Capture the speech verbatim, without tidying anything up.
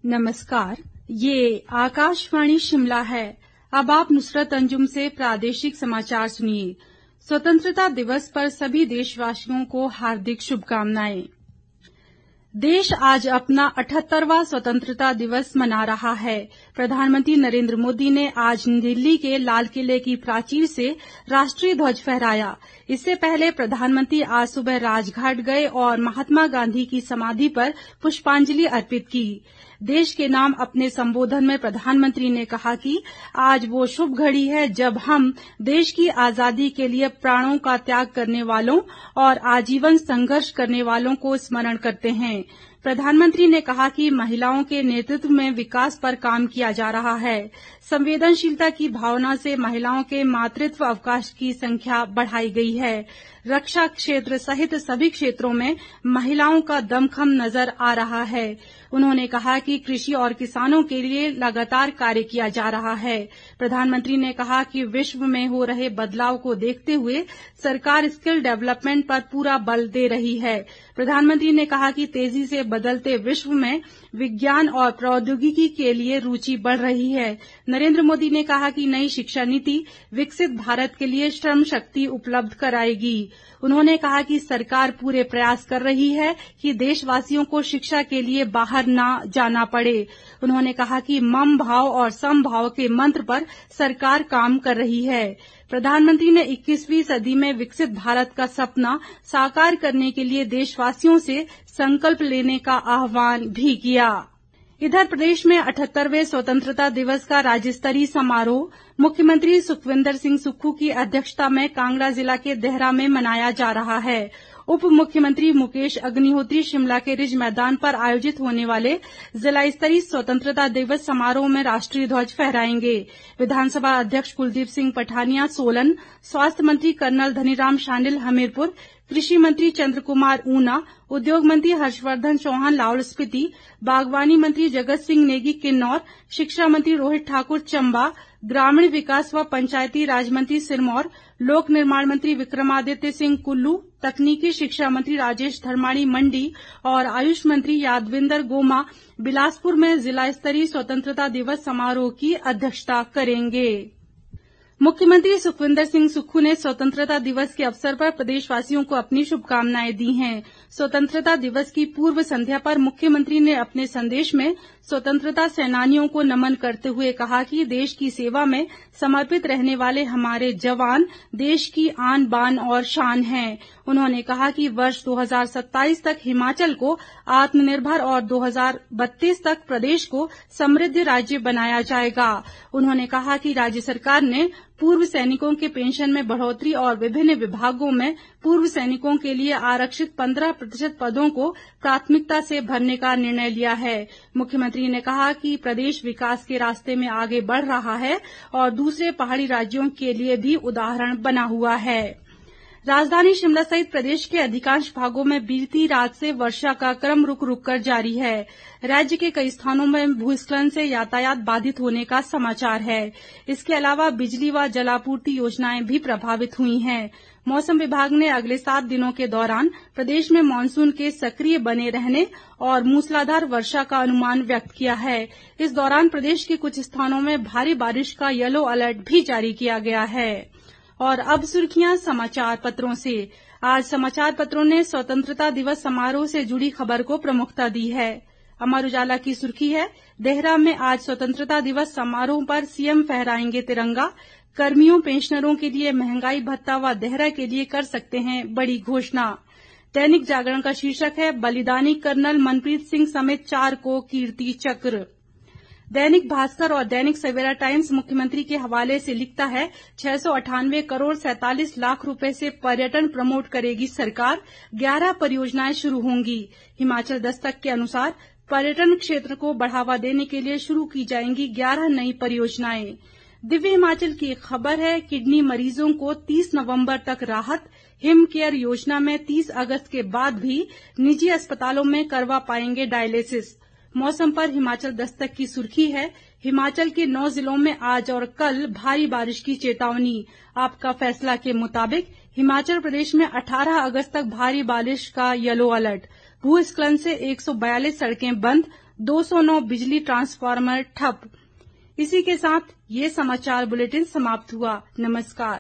नमस्कार, ये आकाशवाणी शिमला है। अब आप नुसरत अंजुम से प्रादेशिक समाचार सुनिए। स्वतंत्रता दिवस पर सभी देशवासियों को हार्दिक शुभकामनाएं। देश आज अपना अठहत्तरवां स्वतंत्रता दिवस मना रहा है। प्रधानमंत्री नरेंद्र मोदी ने आज दिल्ली के लाल किले की प्राचीर से राष्ट्रीय ध्वज फहराया। इससे पहले प्रधानमंत्री आज सुबह राजघाट गए और महात्मा गांधी की समाधि पर पुष्पांजलि अर्पित की। देश के नाम अपने संबोधन में प्रधानमंत्री ने कहा कि आज वो शुभ घड़ी है जब हम देश की आजादी के लिए प्राणों का त्याग करने वालों और आजीवन संघर्ष करने वालों को स्मरण करते हैं। प्रधानमंत्री ने कहा कि महिलाओं के नेतृत्व में विकास पर काम किया जा रहा है। संवेदनशीलता की भावना से महिलाओं के मातृत्व अवकाश की संख्या बढ़ाई गई है। रक्षा क्षेत्र सहित सभी क्षेत्रों में महिलाओं का दमखम नजर आ रहा है। उन्होंने कहा कि कृषि और किसानों के लिए लगातार कार्य किया जा रहा है। प्रधानमंत्री ने कहा कि विश्व में हो रहे बदलाव को देखते हुए सरकार स्किल डेवलपमेंट पर पूरा बल दे रही है। प्रधानमंत्री ने कहा कि तेजी से बदलते विश्व में विज्ञान और प्रौद्योगिकी के लिए रुचि बढ़ रही है। नरेंद्र मोदी ने कहा कि नई शिक्षा नीति विकसित भारत के लिए श्रम शक्ति उपलब्ध कराएगी। उन्होंने कहा कि सरकार पूरे प्रयास कर रही है कि देशवासियों को शिक्षा के लिए बाहर न जाना पड़े। उन्होंने कहा कि मम भाव और समभाव के मंत्र पर सरकार काम कर रही है। प्रधानमंत्री ने इक्कीसवीं सदी में विकसित भारत का सपना साकार करने के लिए देशवासियों से संकल्प लेने का आह्वान भी किया। इधर प्रदेश में अठहत्तरवें स्वतंत्रता दिवस का राज्य स्तरीय समारोह मुख्यमंत्री सुखविंदर सिंह सुक्खू की अध्यक्षता में कांगड़ा जिला के देहरा में मनाया जा रहा है। उप मुख्यमंत्री मुकेश अग्निहोत्री शिमला के रिज मैदान पर आयोजित होने वाले जिला स्तरीय स्वतंत्रता दिवस समारोह में राष्ट्रीय ध्वज फहराएंगे। विधानसभा अध्यक्ष कुलदीप सिंह पठानिया सोलन, स्वास्थ्य मंत्री कर्नल धनीराम शांडिल हमीरपुर, कृषि मंत्री चंद्र कुमार ऊना, उद्योग मंत्री हर्षवर्धन चौहान लाहौल स्पीति, बागवानी मंत्री जगत सिंह नेगी किन्नौर, शिक्षा मंत्री रोहित ठाकुर चंबा, ग्रामीण विकास व पंचायती राज मंत्री सिरमौर, लोक निर्माण मंत्री विक्रमादित्य सिंह कुल्लू, तकनीकी शिक्षा मंत्री राजेश धर्माणी मंडी और आयुष मंत्री यादविंदर गोमा बिलासपुर में जिला स्तरीय स्वतंत्रता दिवस समारोह की अध्यक्षता करेंगे। मुख्यमंत्री सुखविंदर सिंह सुक्खू ने स्वतंत्रता दिवस के अवसर पर प्रदेशवासियों को अपनी शुभकामनाएं दी हैं। स्वतंत्रता दिवस की पूर्व संध्या पर मुख्यमंत्री ने अपने संदेश में स्वतंत्रता सेनानियों को नमन करते हुए कहा कि देश की सेवा में समर्पित रहने वाले हमारे जवान देश की आन बान और शान हैं। उन्होंने कहा कि वर्ष दो हज़ार सत्ताईस तक हिमाचल को आत्मनिर्भर और दो हज़ार बत्तीस तक प्रदेश को समृद्ध राज्य बनाया जाएगा। उन्होंने कहा कि राज्य सरकार ने पूर्व सैनिकों के पेंशन में बढ़ोतरी और विभिन्न विभागों में पूर्व सैनिकों के लिए आरक्षित पंद्रह प्रतिशत पदों को प्राथमिकता से भरने का निर्णय लिया है। मुख्यमंत्री ने कहा कि प्रदेश विकास के रास्ते में आगे बढ़ रहा है और दूसरे पहाड़ी राज्यों के लिए भी उदाहरण बना हुआ है। राजधानी शिमला सहित प्रदेश के अधिकांश भागों में बीती रात से वर्षा का क्रम रुक रुक कर जारी है। राज्य के कई स्थानों में भूस्खलन से यातायात बाधित होने का समाचार है। इसके अलावा बिजली व जलापूर्ति योजनाएं भी प्रभावित हुई हैं। मौसम विभाग ने अगले सात दिनों के दौरान प्रदेश में मानसून के सक्रिय बने रहने और मूसलाधार वर्षा का अनुमान व्यक्त किया है। इस दौरान प्रदेश के कुछ स्थानों में भारी बारिश का येलो अलर्ट भी जारी किया गया है। और अब सुर्खियां समाचार पत्रों से। आज समाचार पत्रों ने स्वतंत्रता दिवस समारोह से जुड़ी खबर को प्रमुखता दी है। अमर उजाला की सुर्खी है, देहरा में आज स्वतंत्रता दिवस समारोह पर सीएम फहराएंगे तिरंगा। कर्मियों पेंशनरों के लिए महंगाई भत्ता व देहरा के लिए कर सकते हैं बड़ी घोषणा। दैनिक जागरण का शीर्षक है, बलिदानी कर्नल मनप्रीत सिंह समेत चार को कीर्ति चक्र। दैनिक भास्कर और दैनिक सवेरा टाइम्स मुख्यमंत्री के हवाले से लिखता है, छह सौ अट्ठानवे करोड़ सैंतालीस लाख रुपए से पर्यटन प्रमोट करेगी सरकार, ग्यारह परियोजनाएं शुरू होंगी। हिमाचल दस्तक के अनुसार पर्यटन क्षेत्र को बढ़ावा देने के लिए शुरू की जाएंगी ग्यारह नई परियोजनाएं। दिव्य हिमाचल की एक खबर है, किडनी मरीजों को तीस नवंबर तक राहत। हिम केयर योजना में तीस अगस्त के बाद भी निजी अस्पतालों में करवा पाएंगे डायलिसिस। मौसम पर हिमाचल दस्तक की सुर्खी है, हिमाचल के नौ जिलों में आज और कल भारी बारिश की चेतावनी। आपका फैसला के मुताबिक हिमाचल प्रदेश में अठारह अगस्त तक भारी बारिश का येलो अलर्ट। भूस्खलन से एक सौ बयालीस सड़कें बंद, दो सौ नौ बिजली ट्रांसफार्मर ठप। इसी के साथ ये समाचार बुलेटिन समाप्त हुआ। नमस्कार।